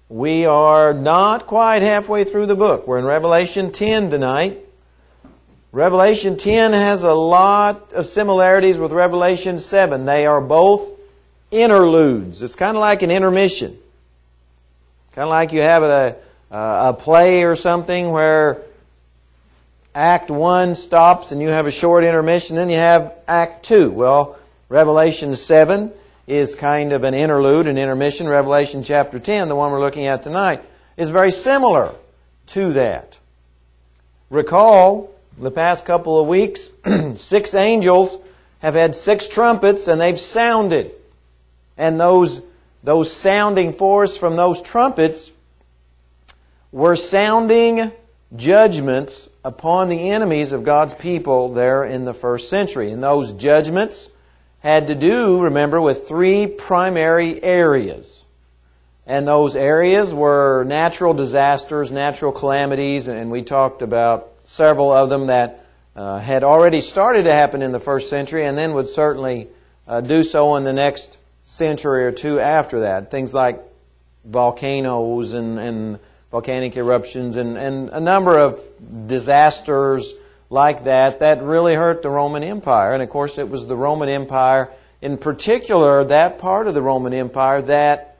We are not quite halfway through the book. We're in Revelation 10 tonight. Revelation 10 has a lot of similarities with Revelation 7. They are both interludes. It's kind of like an intermission. Kind of like you have a play or something where Act 1 stops and you have a short intermission, then you have Act 2. Well, Revelation 7 is kind of an interlude, an intermission. Revelation chapter 10, the one we're looking at tonight, is very similar to that. Recall, the past couple of weeks, 6 angels have had 6 trumpets and they've sounded. And those sounding forth from those trumpets were sounding judgments upon the enemies of God's people there in the first century. And those judgments had to do, remember, with 3 primary areas. And those areas were natural disasters, natural calamities, and we talked about several of them that had already started to happen in the first century and then would certainly do so in the next century or two after that. Things like volcanoes and volcanic eruptions and a number of disasters like that really hurt the Roman Empire. And of course it was the Roman Empire, in particular that part of the Roman Empire that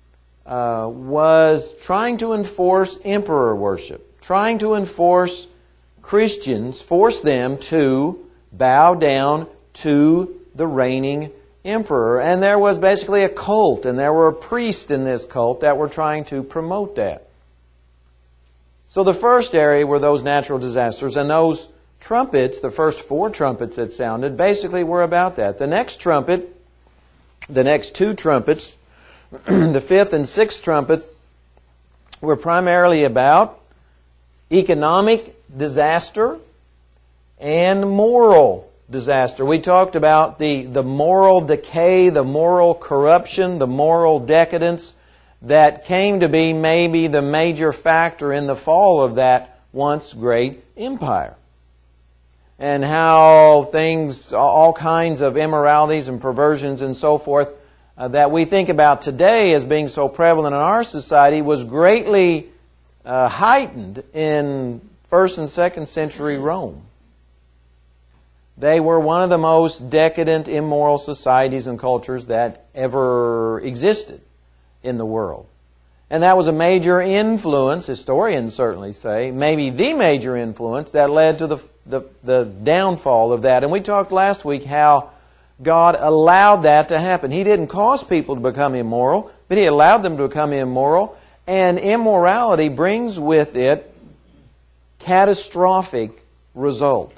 was trying to enforce emperor worship, trying to enforce Christians, force them to bow down to the reigning emperor. And there was basically a cult, and there were priests in this cult that were trying to promote that. So the first area were those natural disasters, and those trumpets, the first 4 trumpets that sounded, basically were about that. The next trumpet, the next 2 trumpets, the 5th and 6th trumpets, were primarily about economic disaster and moral disaster. We talked about the moral decay, the moral corruption, the moral decadence that came to be maybe the major factor in the fall of that once great empire. And how things, all kinds of immoralities and perversions and so forth that we think about today as being so prevalent in our society was greatly heightened in 1st and 2nd century Rome. They were one of the most decadent, immoral societies and cultures that ever existed in the world. And that was a major influence, historians certainly say, maybe the major influence that led to the downfall of that. And we talked last week how God allowed that to happen. He didn't cause people to become immoral, but He allowed them to become immoral. And immorality brings with it catastrophic results.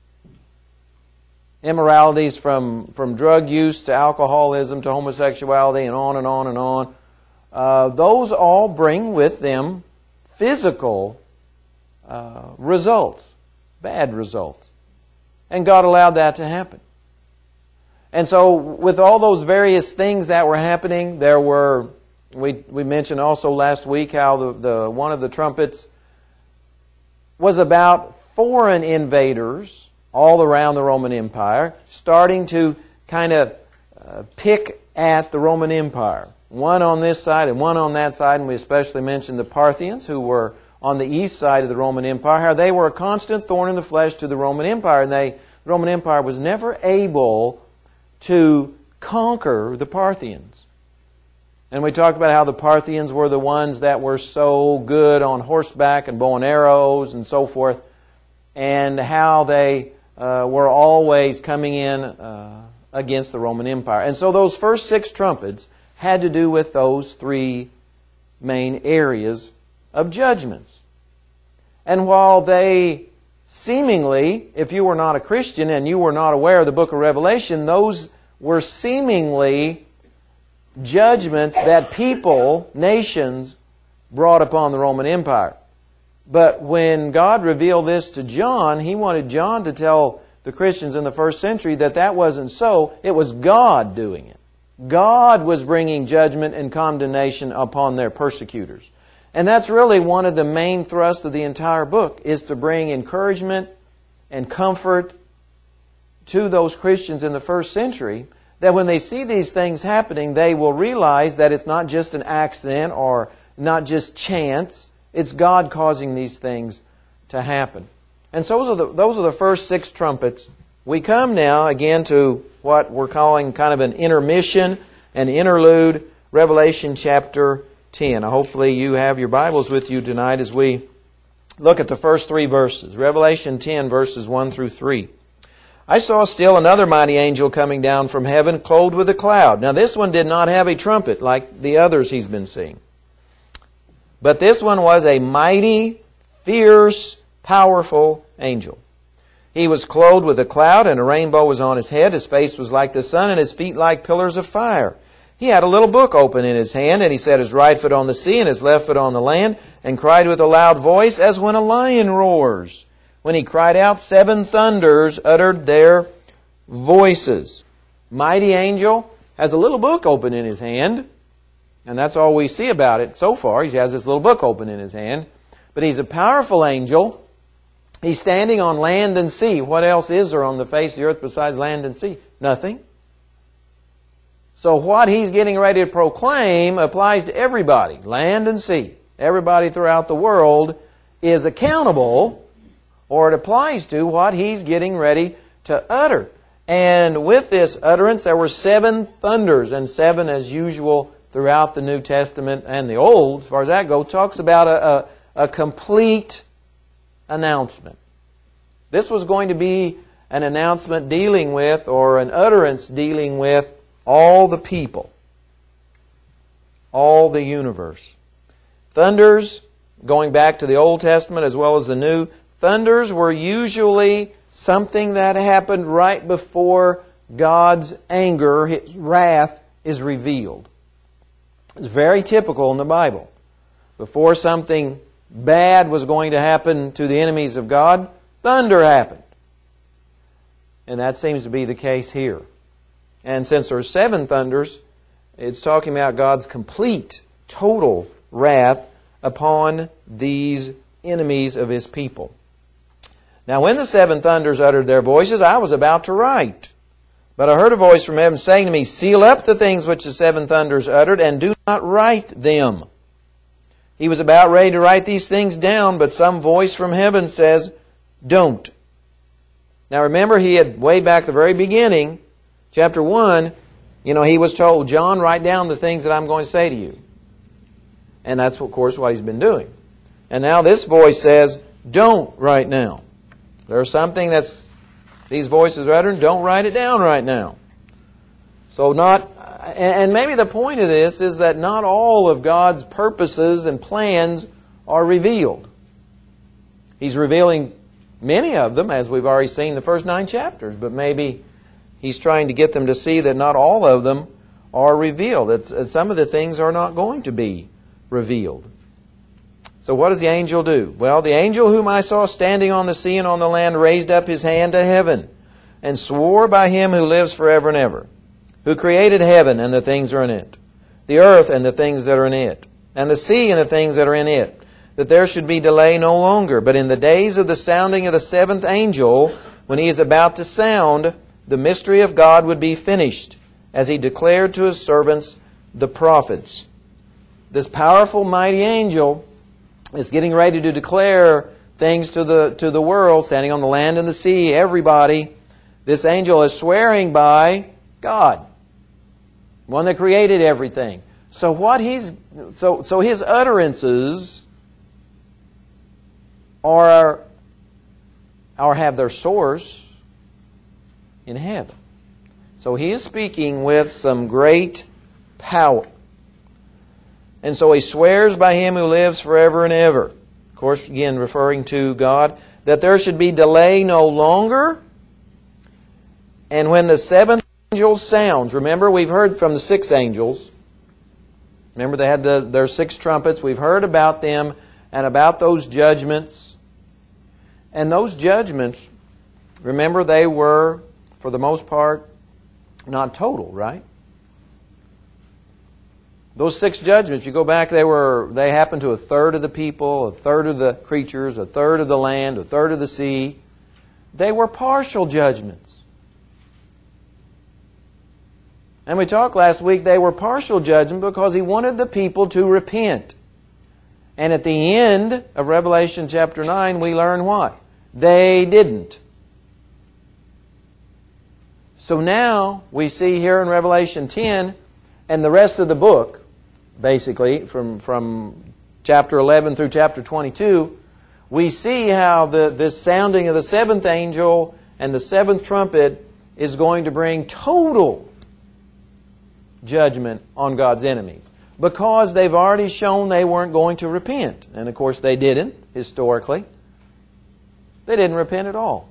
Immoralities from drug use to alcoholism to homosexuality and on and on and on. Those all bring with them physical results, bad results. And God allowed that to happen. And so with all those various things that were happening, there were, we mentioned also last week how the one of the trumpets was about foreign invaders all around the Roman Empire, starting to kind of pick at the Roman Empire. One on this side and one on that side, and we especially mentioned the Parthians, who were on the east side of the Roman Empire. How they were a constant thorn in the flesh to the Roman Empire, and the Roman Empire was never able to conquer the Parthians. And we talked about how the Parthians were the ones that were so good on horseback and bow and arrows and so forth, and how they were always coming in against the Roman Empire. And so those first 6 trumpets had to do with those 3 main areas of judgments. And while they seemingly, if you were not a Christian and you were not aware of the book of Revelation, those were seemingly judgments that people, nations, brought upon the Roman Empire. But when God revealed this to John, He wanted John to tell the Christians in the first century that wasn't so. It was God doing it. God was bringing judgment and condemnation upon their persecutors. And that's really one of the main thrusts of the entire book, is to bring encouragement and comfort to those Christians in the first century, that when they see these things happening, they will realize that it's not just an accident or not just chance. It's God causing these things to happen. And so those are the first 6 trumpets. We come now again to what we're calling kind of an intermission, an interlude, Revelation chapter 10. Hopefully you have your Bibles with you tonight as we look at the first 3 verses. Revelation 10 verses 1 through 3. I saw still another mighty angel coming down from heaven, clothed with a cloud. Now this one did not have a trumpet like the others he's been seeing. But this one was a mighty, fierce, powerful angel. He was clothed with a cloud, and a rainbow was on his head. His face was like the sun, and his feet like pillars of fire. He had a little book open in his hand, and he set his right foot on the sea and his left foot on the land, and cried with a loud voice, as when a lion roars. When he cried out, 7 thunders uttered their voices. Mighty angel has a little book open in his hand, and that's all we see about it so far. He has this little book open in his hand. But he's a powerful angel. He's standing on land and sea. What else is there on the face of the earth besides land and sea? Nothing. So what he's getting ready to proclaim applies to everybody, land and sea. Everybody throughout the world is accountable, or it applies to what he's getting ready to utter. And with this utterance, there were 7 thunders, and 7, as usual, throughout the New Testament and the Old, as far as that goes, talks about a complete announcement. This was going to be an announcement dealing with, or an utterance dealing with, all the people, all the universe. Thunders, going back to the Old Testament as well as the New, thunders were usually something that happened right before God's anger, His wrath, is revealed. It's very typical in the Bible. Before something bad was going to happen to the enemies of God, thunder happened. And that seems to be the case here. And since there are 7 thunders, it's talking about God's complete, total wrath upon these enemies of His people. Now when the 7 thunders uttered their voices, I was about to write. But I heard a voice from heaven saying to me, seal up the things which the 7 thunders uttered, and do not write them. He was about ready to write these things down, but some voice from heaven says, don't. Now remember, he had, way back the very beginning, chapter 1, he was told, John, write down the things that I'm going to say to you. And that's, of course, what he's been doing. And now this voice says, don't right now. There's something that's, these voices are uttering, don't write it down right now. So and maybe the point of this is that not all of God's purposes and plans are revealed. He's revealing many of them, as we've already seen the first 9 chapters, but maybe He's trying to get them to see that not all of them are revealed. That some of the things are not going to be revealed. So what does the angel do? Well, the angel whom I saw standing on the sea and on the land raised up his hand to heaven and swore by Him who lives forever and ever, who created heaven and the things that are in it, the earth and the things that are in it, and the sea and the things that are in it, that there should be delay no longer. But in the days of the sounding of the 7th angel, when he is about to sound, the mystery of God would be finished, as He declared to His servants, the prophets. This powerful, mighty angel is getting ready to declare things to the world, standing on the land and the sea, everybody. This angel is swearing by God, one that created everything. So his utterances are have their source in heaven. So he is speaking with some great power. And so he swears by Him who lives forever and ever. Of course, again, referring to God, that there should be delay no longer. And when the 7th angel sounds, remember we've heard from the 6 angels. Remember they had their 6 trumpets. We've heard about them and about those judgments. And those judgments, remember they were, for the most part, not total, right? Those 6 judgments, if you go back, they happened to 1/3 of the people, 1/3 of the creatures, 1/3 of the land, 1/3 of the sea. They were partial judgments. And we talked last week, they were partial judgment because He wanted the people to repent. And at the end of Revelation chapter 9, we learn what? They didn't. So now we see here in Revelation 10 and the rest of the book, basically from chapter 11 through chapter 22, we see how this sounding of the seventh angel and the seventh trumpet is going to bring total judgment on God's enemies. Because they've already shown they weren't going to repent. And of course they didn't, historically. They didn't repent at all.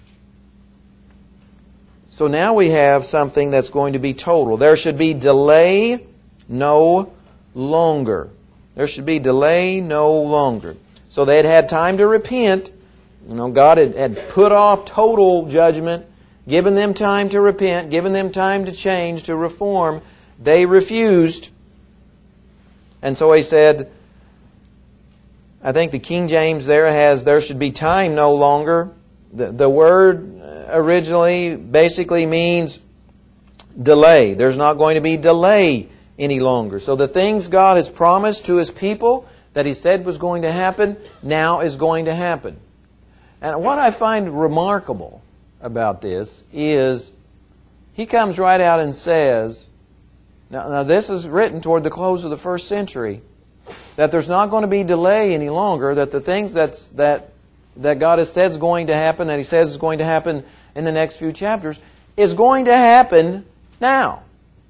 So now we have something that's going to be total. There should be delay no longer. There should be delay no longer. So they had had time to repent. God had put off total judgment, given them time to repent, given them time to change, to reform. They refused. And so He said, I think the King James there should be time no longer. The word originally basically means delay. There's not going to be delay any longer. So the things God has promised to His people that He said was going to happen, now is going to happen. And what I find remarkable about this is He comes right out and says, now this is written toward the close of the first century, that there's not going to be delay any longer, that the things that God has said is going to happen, that He says is going to happen in the next few chapters, is going to happen now.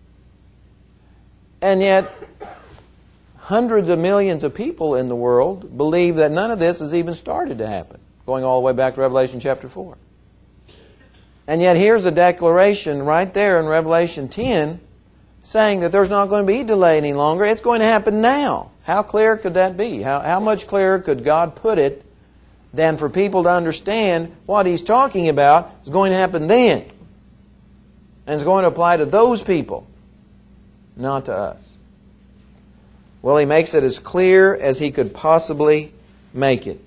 And yet, hundreds of millions of people in the world believe that none of this has even started to happen, going all the way back to Revelation chapter 4. And yet here's a declaration right there in Revelation 10 saying that there's not going to be delay any longer. It's going to happen now. How clear could that be? How much clearer could God put it than for people to understand what He's talking about is going to happen then? And it's going to apply to those people, not to us. Well, He makes it as clear as He could possibly make it.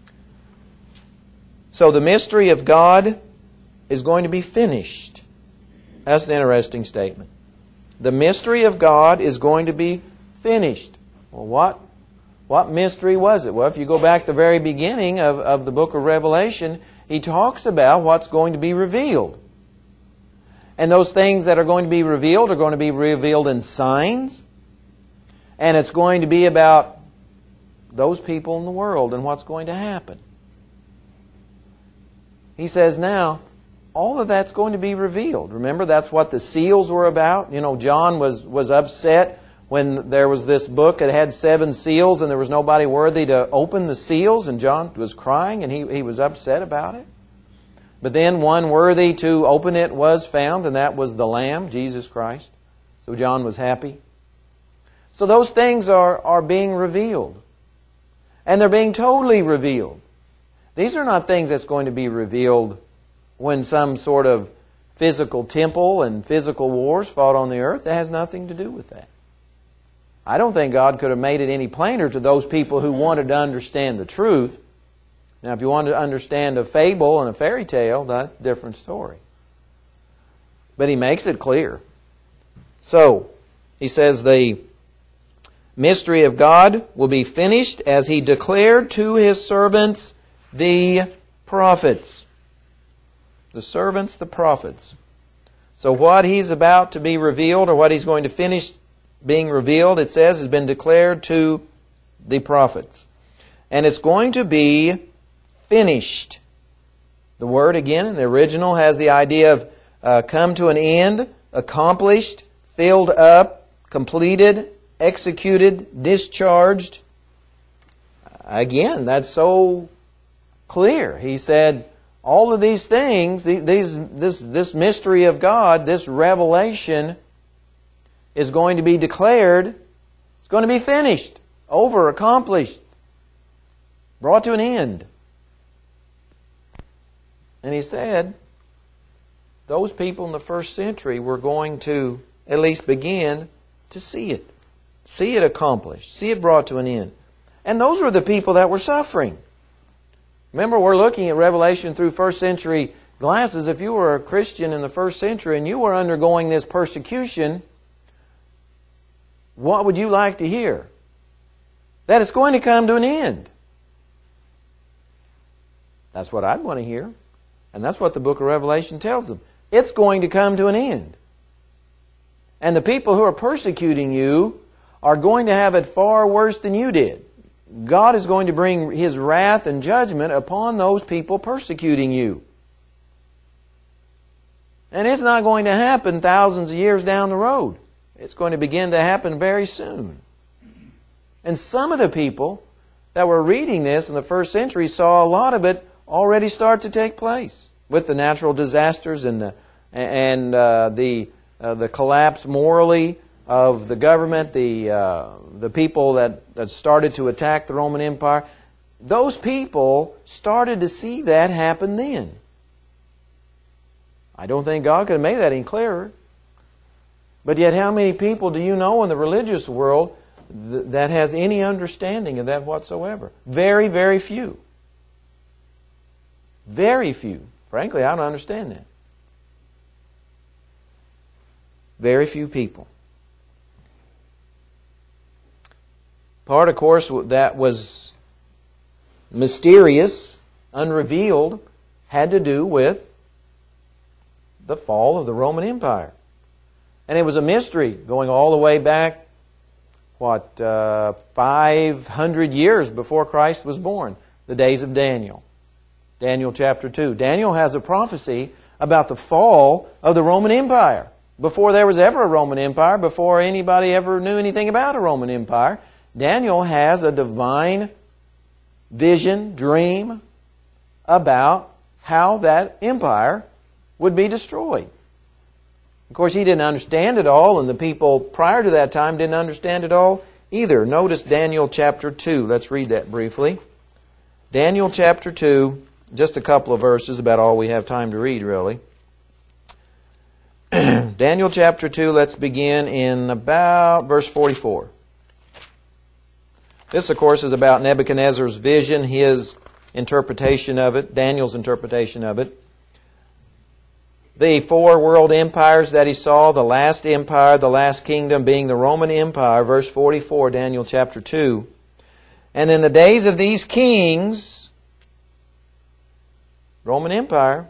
So the mystery of God is going to be finished. That's an interesting statement. The mystery of God is going to be finished. Well, what mystery was it? Well, if you go back to the very beginning of the book of Revelation, he talks about what's going to be revealed. And those things that are going to be revealed are going to be revealed in signs. And it's going to be about those people in the world and what's going to happen. He says now, all of that's going to be revealed. Remember, that's what the seals were about. John was upset when there was this book that had 7 seals and there was nobody worthy to open the seals, and John was crying and he was upset about it. But then one worthy to open it was found, and that was the Lamb, Jesus Christ. So John was happy. So those things are being revealed. And they're being totally revealed. These are not things that's going to be revealed when some sort of physical temple and physical wars fought on the earth. That has nothing to do with that. I don't think God could have made it any plainer to those people who wanted to understand the truth. Now, if you want to understand a fable and a fairy tale, that's a different story. But He makes it clear. So, He says the mystery of God will be finished as He declared to His servants, the prophets. The servants, the prophets. So what He's about to be revealed, or what He's going to finish being revealed, it says, has been declared to the prophets. And it's going to be finished. The word, again, in the original has the idea of come to an end, accomplished, filled up, completed, executed, discharged. Again, that's so clear. He said, all of these things, this mystery of God, this revelation is going to be declared. It's going to be finished, over, accomplished, brought to an end. And He said, those people in the first century were going to at least begin to see it accomplished, see it brought to an end. And those were the people that were suffering. Remember, we're looking at Revelation through first century glasses. If you were a Christian in the first century and you were undergoing this persecution, what would you like to hear? That it's going to come to an end. That's what I'd want to hear. And that's what the book of Revelation tells them. It's going to come to an end. And the people who are persecuting you are going to have it far worse than you did. God is going to bring His wrath and judgment upon those people persecuting you. And it's not going to happen thousands of years down the road. It's going to begin to happen very soon. And some of the people that were reading this in the first century saw a lot of it already start to take place with the natural disasters and the collapse morally of the government, the people that started to attack the Roman Empire. Those people started to see that happen then. I don't think God could have made that any clearer. But yet, how many people do you know in the religious world that has any understanding of that whatsoever? Very, very few. Very few. Frankly, I don't understand that. Very few people. Part, of course, that was mysterious, unrevealed, had to do with the fall of the Roman Empire. And it was a mystery going all the way back, 500 years before Christ was born, the days of Daniel. Daniel chapter 2. Daniel has a prophecy about the fall of the Roman Empire. Before there was ever a Roman Empire, before anybody ever knew anything about a Roman Empire, Daniel has a divine vision, dream about how that empire would be destroyed. Of course, he didn't understand it all, and the people prior to that time didn't understand it all either. Notice Daniel chapter 2. Let's read that briefly. Daniel chapter 2, just a couple of verses, about all we have time to read, really. Daniel chapter 2, let's begin in about verse 44. This, of course, is about Nebuchadnezzar's vision, his interpretation of it, Daniel's interpretation of it. The 4 world empires that he saw, the last empire, the last kingdom being the Roman Empire, verse 44, Daniel chapter 2. And in the days of these kings, Roman Empire,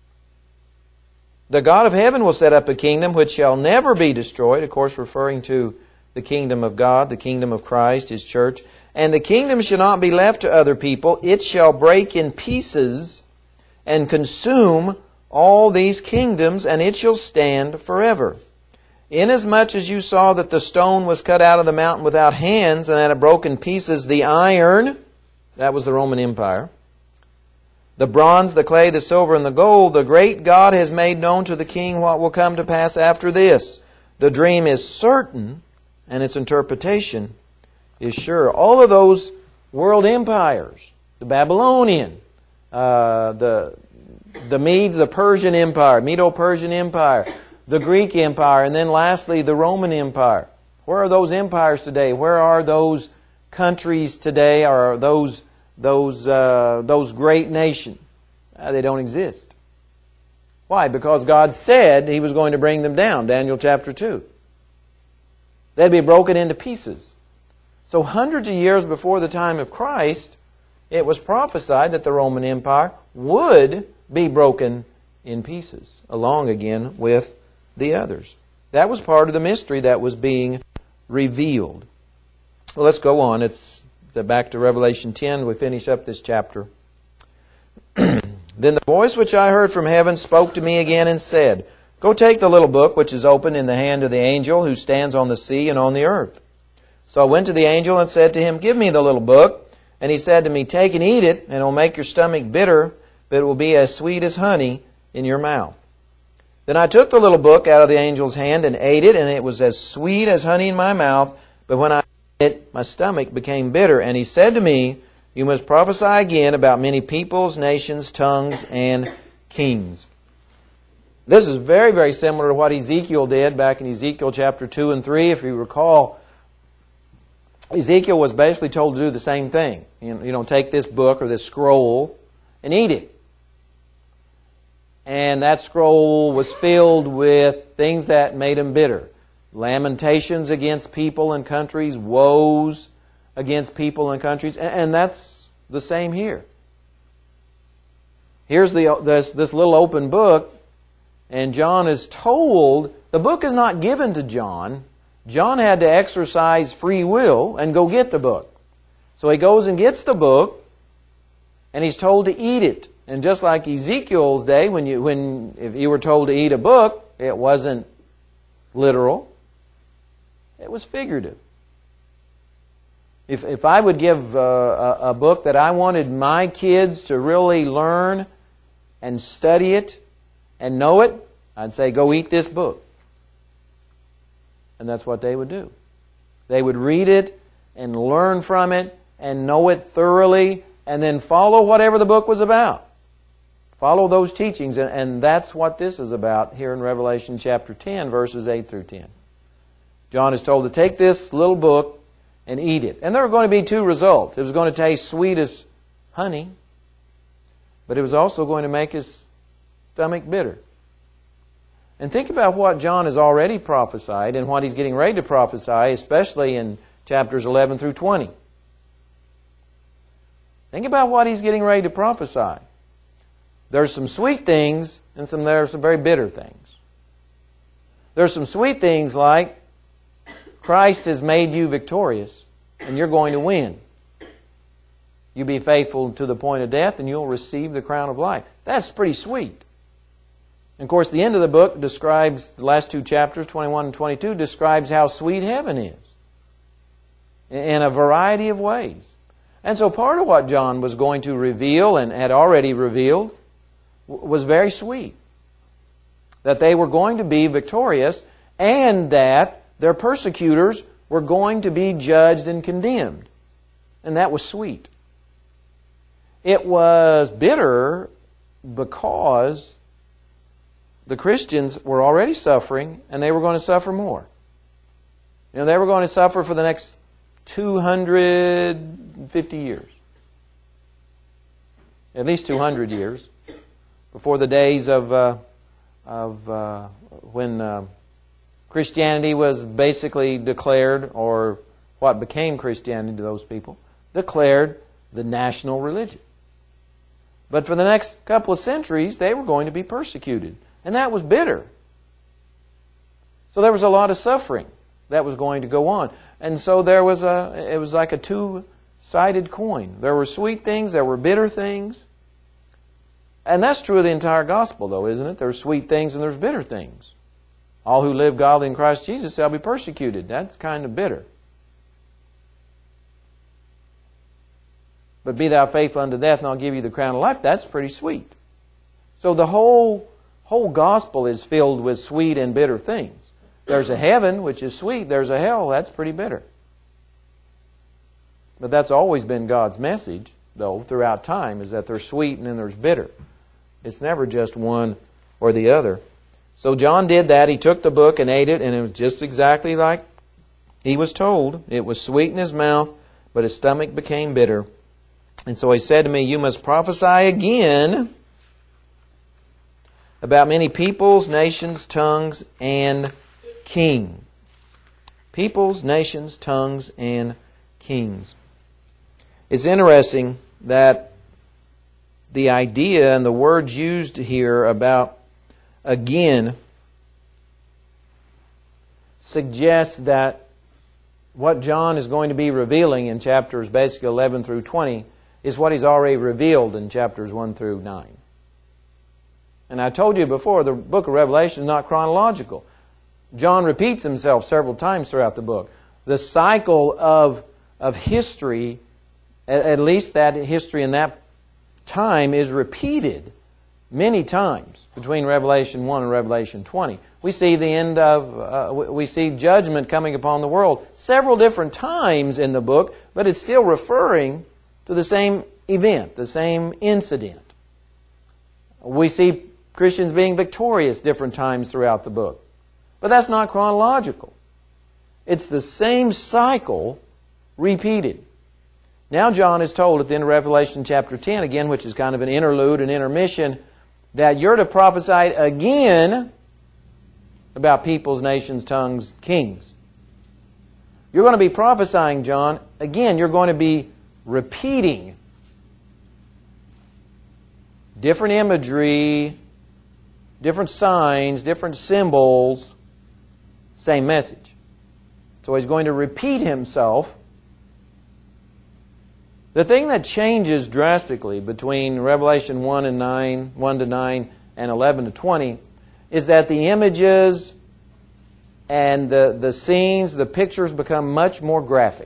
the God of heaven will set up a kingdom which shall never be destroyed, of course referring to the kingdom of God, the kingdom of Christ, His church. And the kingdom shall not be left to other people. It shall break in pieces and consume all these kingdoms, and it shall stand forever. Inasmuch as you saw that the stone was cut out of the mountain without hands, and that it broke in pieces the iron, that was the Roman Empire, the bronze, the clay, the silver, and the gold, the great God has made known to the king what will come to pass after this. The dream is certain, and its interpretation is sure. All of those world empires, the Babylonian, the Medes, the Persian Empire, Medo-Persian Empire, the Greek Empire, and then lastly the Roman Empire. Where are those empires today? Where are those countries today? Or those great nations? They don't exist. Why? Because God said He was going to bring them down. Daniel chapter 2. They'd be broken into pieces. So hundreds of years before the time of Christ, it was prophesied that the Roman Empire would be broken in pieces, along again with the others. That was part of the mystery that was being revealed. Well, let's go on. It's back to Revelation 10. We finish up this chapter. Then the voice which I heard from heaven spoke to me again and said, Go take the little book which is open in the hand of the angel who stands on the sea and on the earth. So I went to the angel and said to him, Give me the little book. And he said to me, Take and eat it, and it will make your stomach bitter, but it will be as sweet as honey in your mouth. Then I took the little book out of the angel's hand and ate it, and it was as sweet as honey in my mouth. But when I ate it, my stomach became bitter. And he said to me, You must prophesy again about many peoples, nations, tongues, and kings. This is very, very similar to what Ezekiel did back in Ezekiel chapter 2 and 3. If you recall, Ezekiel was basically told to do the same thing. Take this book or this scroll and eat it. And that scroll was filled with things that made him bitter. Lamentations against people and countries, woes, against people and countries. And that's the same here. Here's this little open book, and John is told, the book is not given to John. John had to exercise free will and go get the book. So he goes and gets the book, and he's told to eat it. And just like Ezekiel's day, if you were told to eat a book, it wasn't literal. It was figurative. If I would give a book that I wanted my kids to really learn and study it and know it, I'd say, go eat this book. And that's what they would do. They would read it and learn from it and know it thoroughly and then follow whatever the book was about. Follow those teachings. And that's what this is about here in Revelation chapter 10, verses 8 through 10. John is told to take this little book and eat it. And there were going to be two results. It was going to taste sweet as honey, but it was also going to make his stomach bitter. And think about what John has already prophesied and what he's getting ready to prophesy, especially in chapters 11 through 20. Think about what he's getting ready to prophesy. There's some sweet things and there are some very bitter things. There's some sweet things like Christ has made you victorious and you're going to win. You be faithful to the point of death and you'll receive the crown of life. That's pretty sweet. And of course, the end of the book describes, the last two chapters, 21 and 22, describes how sweet heaven is in a variety of ways. And so part of what John was going to reveal and had already revealed was very sweet. That they were going to be victorious and that their persecutors were going to be judged and condemned. And that was sweet. It was bitter because the Christians were already suffering and they were going to suffer more. They were going to suffer for the next 250 years. At least 200 years. Before the days of when Christianity was basically declared, or what became Christianity to those people, declared the national religion. But for the next couple of centuries, they were going to be persecuted. And that was bitter. So there was a lot of suffering that was going to go on. And so it was like a two-sided coin. There were sweet things, there were bitter things. And that's true of the entire gospel, though, isn't it? There's sweet things and there's bitter things. All who live godly in Christ Jesus shall be persecuted. That's kind of bitter. But be thou faithful unto death, and I'll give you the crown of life. That's pretty sweet. So the whole gospel is filled with sweet and bitter things. There's a heaven, which is sweet. There's a hell, that's pretty bitter. But that's always been God's message, though, throughout time, is that there's sweet and then there's bitter. It's never just one or the other. So John did that. He took the book and ate it, and it was just exactly like he was told. It was sweet in his mouth, but his stomach became bitter. And so he said to me, you must prophesy again about many peoples, nations, tongues, and kings. Peoples, nations, tongues, and kings. It's interesting that the idea and the words used here about again suggests that what John is going to be revealing in chapters basically 11 through 20 is what he's already revealed in chapters 1 through 9. And I told you before, the book of Revelation is not chronological. John repeats himself several times throughout the book. The cycle of history, at least that history in that time, is repeated many times between Revelation 1 and Revelation 20. We see the end of, we see judgment coming upon the world several different times in the book, but it's still referring to the same event, the same incident. We see Christians being victorious different times throughout the book. But that's not chronological. It's the same cycle repeated. Now John is told at the end of Revelation chapter 10, again, which is kind of an interlude, an intermission, that you're to prophesy again about peoples, nations, tongues, kings. You're going to be prophesying, John, again, you're going to be repeating different imagery, different signs, different symbols, same message. So he's going to repeat himself. The thing that changes drastically between Revelation 1 to 9 and 11 to 20 is that the images and the scenes, the pictures become much more graphic.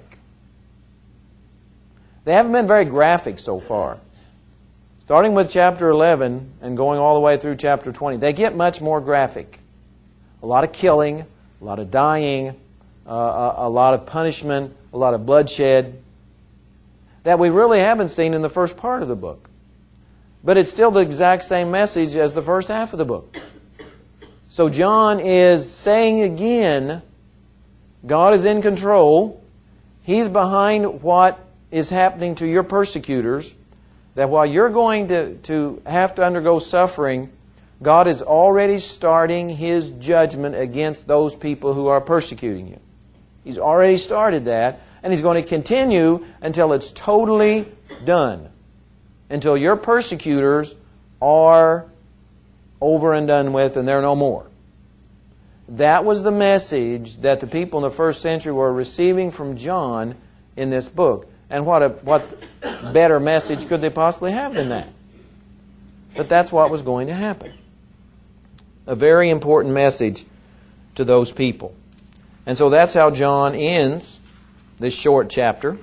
They haven't been very graphic so far. Starting with chapter 11 and going all the way through chapter 20, they get much more graphic. A lot of killing, a lot of dying, a lot of punishment, a lot of bloodshed that we really haven't seen in the first part of the book. But it's still the exact same message as the first half of the book. So John is saying again, God is in control. He's behind what is happening to your persecutors. That while you're going to have to undergo suffering, God is already starting His judgment against those people who are persecuting you. He's already started that, and He's going to continue until it's totally done. Until your persecutors are over and done with and they're no more. That was the message that the people in the first century were receiving from John in this book. And what better message could they possibly have than that? But that's what was going to happen. A very important message to those people. And so that's how John ends this short chapter.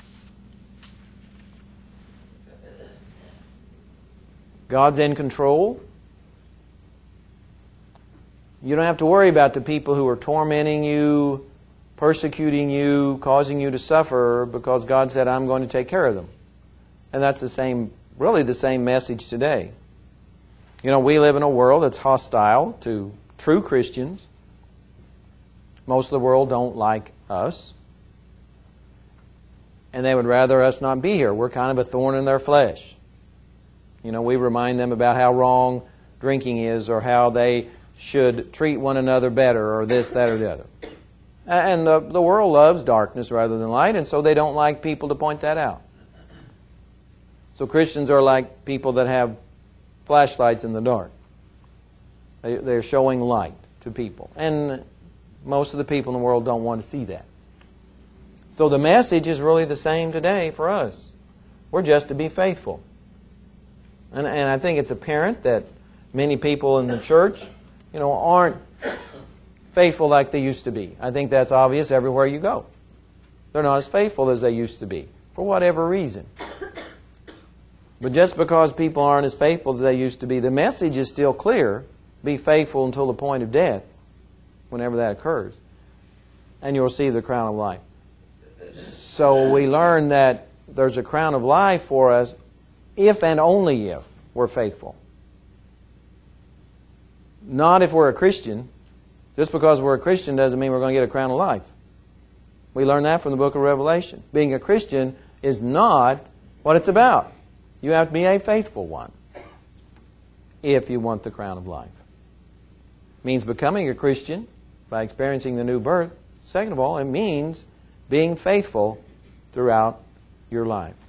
God's in control. You don't have to worry about the people who are tormenting you, persecuting you, causing you to suffer, because God said, I'm going to take care of them. And that's really the same message today. You know, we live in a world that's hostile to true Christians. Most of the world don't like us. And they would rather us not be here. We're kind of a thorn in their flesh. You know, we remind them about how wrong drinking is, or how they should treat one another better, or this, that, or the other. And the world loves darkness rather than light, and so they don't like people to point that out. So Christians are like people that have flashlights in the dark. They're showing light to people. And most of the people in the world don't want to see that. So the message is really the same today for us. We're just to be faithful. And I think it's apparent that many people in the church, aren't faithful like they used to be. I think that's obvious everywhere you go. They're not as faithful as they used to be, for whatever reason. But just because people aren't as faithful as they used to be, the message is still clear. Be faithful until the point of death, whenever that occurs. And you'll receive the crown of life. So we learn that there's a crown of life for us if and only if we're faithful. Not if we're a Christian. Just because we're a Christian doesn't mean we're going to get a crown of life. We learn that from the book of Revelation. Being a Christian is not what it's about. You have to be a faithful one if you want the crown of life. It means becoming a Christian by experiencing the new birth. Second of all, it means being faithful throughout your life.